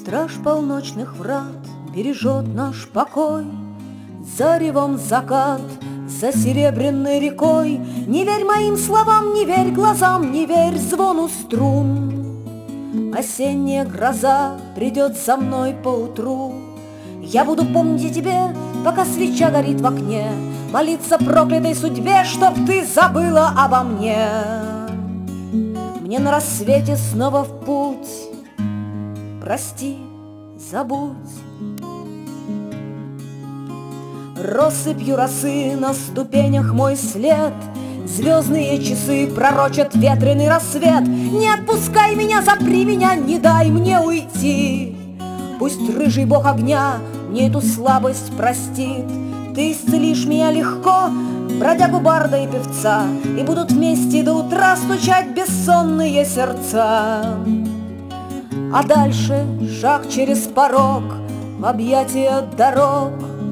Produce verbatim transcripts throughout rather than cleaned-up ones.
Страж полночных врат бережет наш покой, за ревом закат, за серебряной рекой. Не верь моим словам, не верь глазам, не верь звону струн. Осенняя гроза придет за мной поутру. Я буду помнить о тебе, пока свеча горит в окне, молиться проклятой судьбе, чтоб ты забыла обо мне. Мне на рассвете снова в путь, прости, забудь. Россыпью росы на ступенях мой след, звездные часы пророчат ветреный рассвет. Не отпускай меня, запри меня, не дай мне уйти. Пусть рыжий бог огня мне эту слабость простит. Ты исцелишь меня легко, бродягу барда и певца, и будут вместе до утра стучать бессонные сердца. А дальше шаг через порог в объятия дорог.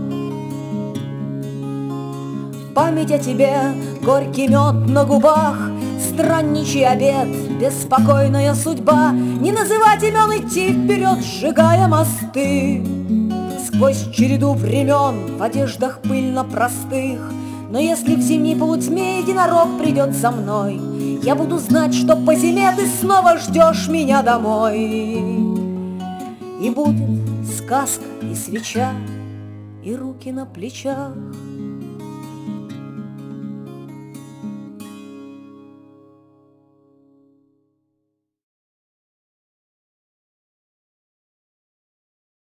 Память о тебе, горький мед на губах, странничий обед, беспокойная судьба. Не называть имен, идти вперед, сжигая мосты. Сквозь череду времен в одеждах пыльно простых. Но если в зимней полутьме единорог придет за мной, я буду знать, что по зиме ты снова ждешь меня домой. И будет сказка и свеча, и руки на плечах.